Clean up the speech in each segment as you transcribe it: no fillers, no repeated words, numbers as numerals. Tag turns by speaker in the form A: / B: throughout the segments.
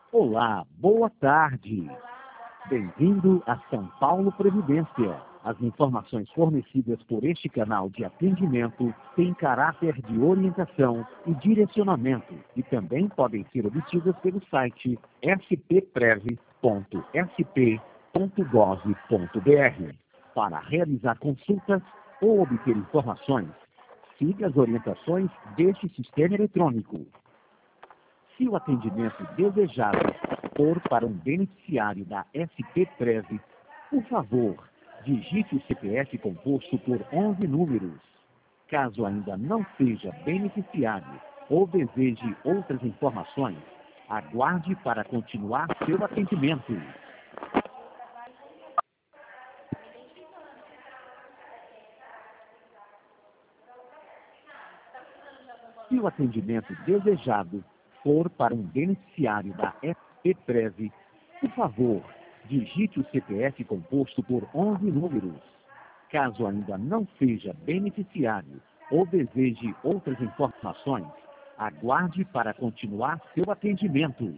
A: Olá, boa tarde. Bem-vindo a São Paulo Previdência. As informações fornecidas por este canal de atendimento têm caráter de orientação e direcionamento e também podem ser obtidas pelo site spprev.sp.gov.br. Para realizar consultas ou obter informações, siga as orientações deste sistema eletrônico. Se o atendimento desejado for para um beneficiário da SPPrev, por favor, digite o CPF composto por 11 números. Caso ainda não seja beneficiário ou deseje outras informações, aguarde para continuar seu atendimento. Se o atendimento desejado for para um beneficiário da SPPrev, por favor, digite o CPF composto por 11 números. Caso ainda não seja beneficiário ou deseje outras informações, aguarde para continuar seu atendimento.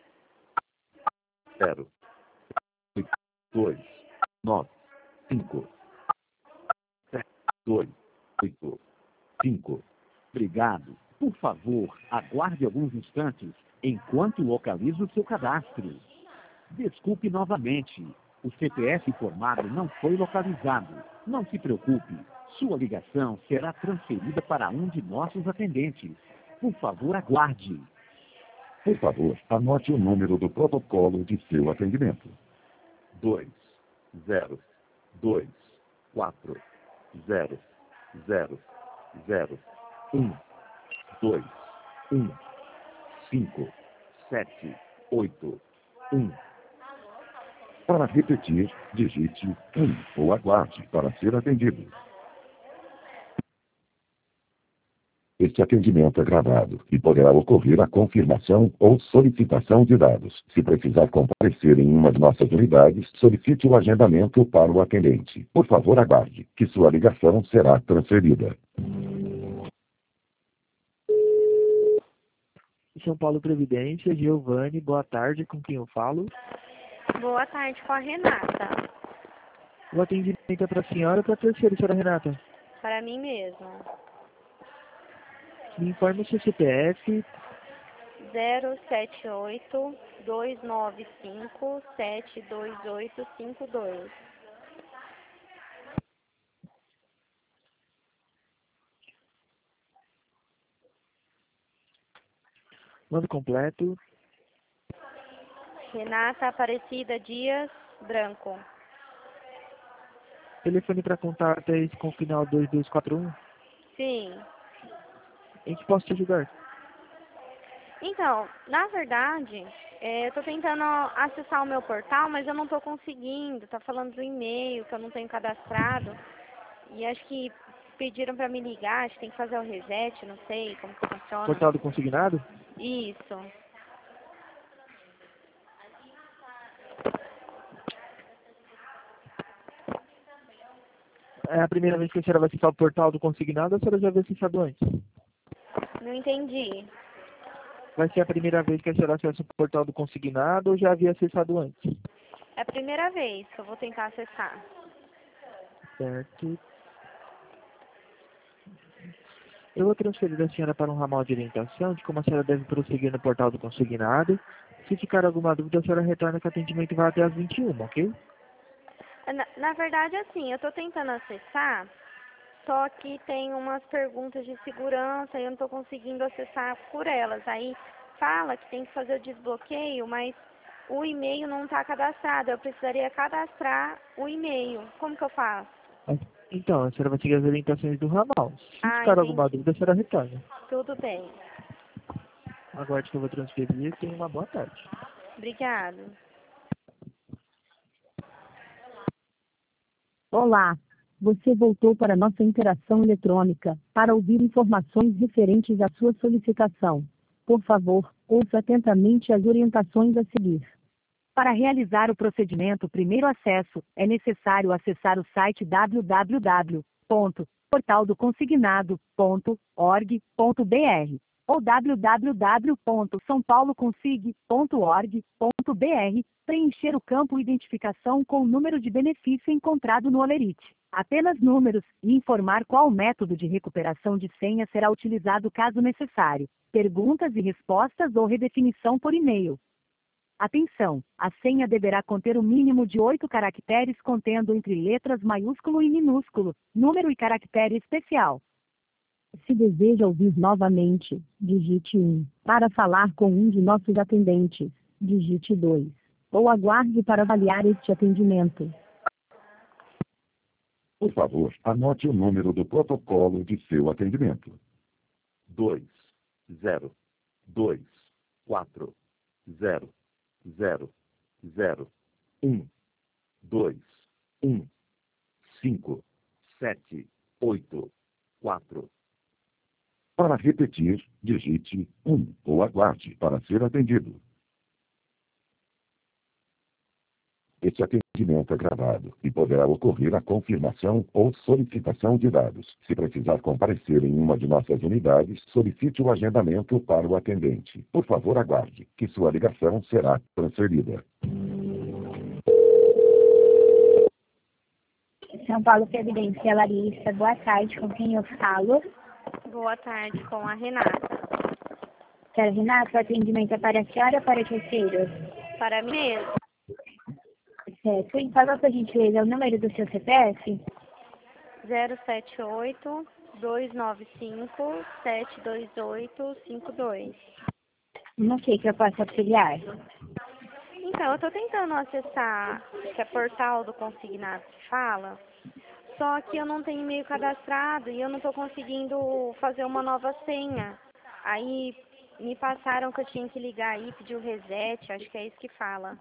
B: 0, 2, 9, 5, 7, 2, 8, 5.
A: Obrigado. Por favor, aguarde alguns instantes enquanto localizo seu cadastro. Desculpe novamente. O CPF informado não foi localizado. Não se preocupe. Sua ligação será transferida para um de nossos atendentes. Por favor, aguarde.
B: Por favor, anote o número do protocolo de seu atendimento. 2, 0, 2, 4, 0, 0, 0, 1, 2, 1, 5, 7, 8, 1. Para repetir, digite 1 ou aguarde para ser atendido. Este atendimento é gravado e poderá ocorrer a confirmação ou solicitação de dados. Se precisar comparecer em uma de nossas unidades, solicite o agendamento para o atendente. Por favor, aguarde, que sua ligação será transferida.
C: São Paulo Previdência, Giovanni, boa tarde, com quem eu falo?
D: Boa tarde, com a Renata.
C: O atendimento é para a senhora ou para a terceira, senhora Renata?
D: Para mim mesma.
C: Me informe o seu CPF.
D: 078-295-72852.
C: Nome completo.
D: Renata Aparecida Dias Branco.
C: Telefone para contato é esse com o final 2241.
D: Sim.
C: Em que posso te ajudar?
D: Então, na verdade, eu estou tentando acessar o meu portal, mas eu não estou conseguindo. Está falando do e-mail que eu não tenho cadastrado. E acho que pediram para me ligar, acho que tem que fazer o reset, não sei como que funciona.
C: Portal do consignado?
D: Isso.
C: É a primeira vez que a senhora vai acessar o portal do consignado ou a senhora já havia acessado antes?
D: Não entendi.
C: Vai ser a primeira vez que a senhora acessa o portal do consignado ou já havia acessado antes?
D: É a primeira vez que eu vou tentar acessar.
C: Certo. Eu vou transferir a senhora para um ramal de orientação de como a senhora deve prosseguir no portal do consignado. Se ficar alguma dúvida, a senhora retorna que o atendimento vai até às 21, ok?
D: Na verdade, assim, eu estou tentando acessar, só que tem umas perguntas de segurança e eu não estou conseguindo acessar por elas. Aí fala que tem que fazer o desbloqueio, mas o e-mail não está cadastrado. Eu precisaria cadastrar o e-mail. Como que eu faço?
C: Então, a senhora vai seguir as orientações do ramal. Se ficar
D: entendi.
C: alguma dúvida, a senhora retorna.
D: Tudo bem.
C: Aguarde que eu vou transferir e tenha uma boa tarde.
D: Obrigada.
E: Olá, você voltou para nossa interação eletrônica para ouvir informações referentes à sua solicitação. Por favor, ouça atentamente as orientações a seguir. Para realizar o procedimento primeiro acesso, é necessário acessar o site www.portaldoconsignado.org.br, ou www.saopauloconsig.org.br, preencher o campo Identificação com o número de benefício encontrado no Olerite. Apenas números, e informar qual método de recuperação de senha será utilizado caso necessário. Perguntas e respostas ou redefinição por e-mail. Atenção! A senha deverá conter o mínimo de 8 caracteres contendo entre letras maiúsculo e minúsculo, número e caractere especial. Se deseja ouvir novamente, digite 1. Para falar com um de nossos atendentes, digite 2. Ou aguarde para avaliar este atendimento.
B: Por favor, anote o número do protocolo de seu atendimento. 2, 0, 2, 4, 0, 0, 0, 1, 2, 1, 5, 7, 8, 4. Para repetir, digite 1 ou aguarde para ser atendido. Este atendimento é gravado e poderá ocorrer a confirmação ou solicitação de dados. Se precisar comparecer em uma de nossas unidades, solicite o agendamento para o atendente. Por favor, aguarde, que sua ligação será transferida.
F: São Paulo Previdência, Larissa. Boa tarde, com quem eu falo?
D: Boa tarde, com a Renata.
F: Senhora Renata, o atendimento é para a senhora ou para terceiros?
D: Para mim mesmo.
F: Certo. E por gentileza, o número do seu CPF?
D: 078-295-72852.
F: Não sei que eu posso auxiliar.
D: Então, eu estou tentando acessar esse portal do consignado que fala, só que eu não tenho e-mail cadastrado e eu não estou conseguindo fazer uma nova senha. Aí me passaram que eu tinha que ligar aí, pedir o reset, acho que é isso que fala.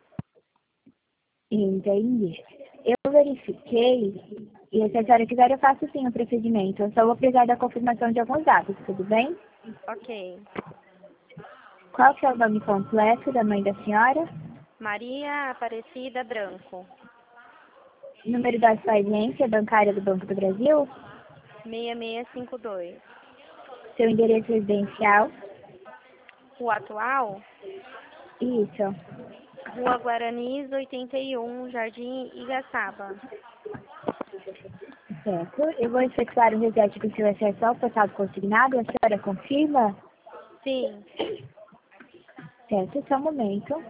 F: Entendi. Eu verifiquei e se a senhora quiser eu faço sim o procedimento. Eu só vou precisar da confirmação de alguns dados, tudo bem?
D: Ok.
F: Qual que é o nome completo da mãe da senhora?
D: Maria Aparecida Branco.
F: Número da sua agência bancária do Banco do Brasil?
D: 6652.
F: Seu endereço residencial?
D: O atual?
F: Isso.
D: Rua Guaranis, 81, Jardim Igaçaba.
F: Certo. Eu vou efetuar o reset do seu acesso ao portal consignado. A senhora confirma?
D: Sim.
F: Certo, só um momento.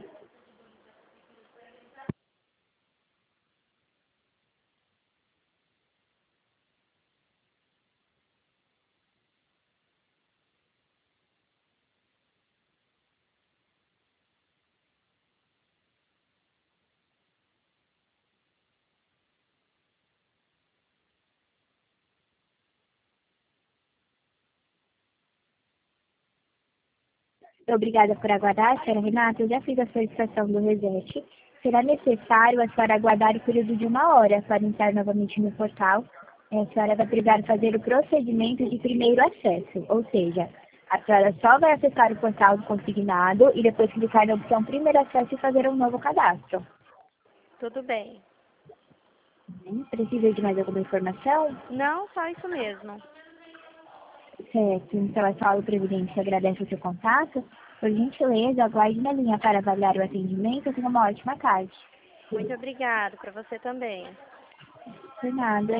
F: Obrigada por aguardar, senhora Renata. Eu já fiz a solicitação do reset. Será necessário a senhora aguardar o período de 1 hora para entrar novamente no portal. A senhora vai precisar fazer o procedimento de primeiro acesso, ou seja, a senhora só vai acessar o portal do consignado e depois clicar na opção primeiro acesso e fazer um novo cadastro.
D: Tudo bem.
F: Precisa de mais alguma informação?
D: Não, só isso mesmo.
F: Certo, então a Paulo Previdência agradece o seu contato. Por gentileza, aguarde na linha para avaliar o atendimento. Tenha uma ótima tarde.
D: Muito obrigada, para você também.
F: Por nada.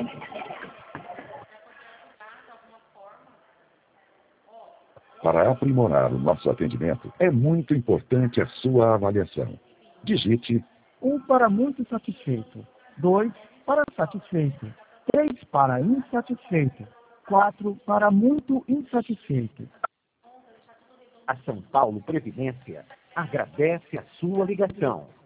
B: Para aprimorar o nosso atendimento, é muito importante a sua avaliação. Digite
G: 1 para muito satisfeito, 2 para satisfeito, 3 para insatisfeito, 4 para muito insatisfeito.
A: A São Paulo Previdência agradece a sua ligação.